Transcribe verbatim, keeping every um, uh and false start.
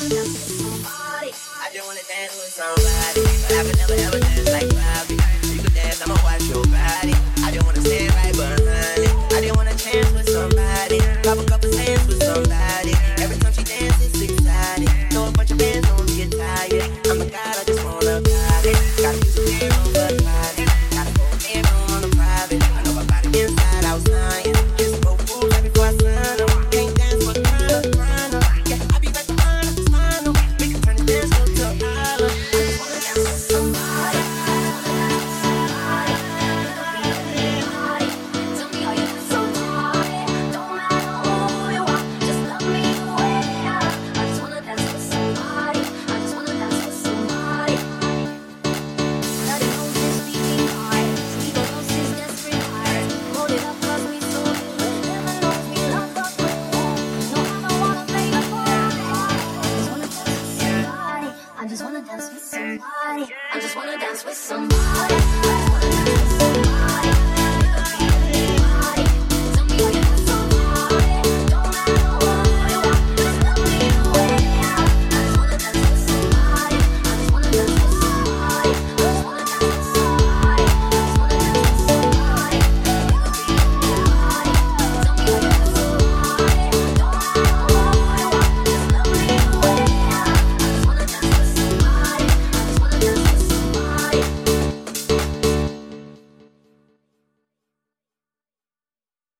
I just wanna dance with somebody, but I could never ever dance like Bobby. You could dance, I'ma watch your body. I just wanna stand right behind it. I just wanna chance with somebody, pop a couple hands with somebody. Every time she dances, it's exciting. Throw a bunch of bands on me, get tired. I'm the god, I just wanna ride it. Gotta use a bedroom for the party. Gotta go bedroom on the private. I know my body inside, outside. Just go fool right before I sign up. Can't dance for the grind up, grind up. Yeah, I'll be right behind up, smile up. We can turn the dance floor to an island. I just wanna dance with somebody. I just wanna dance with somebody. I just wanna dance with somebody.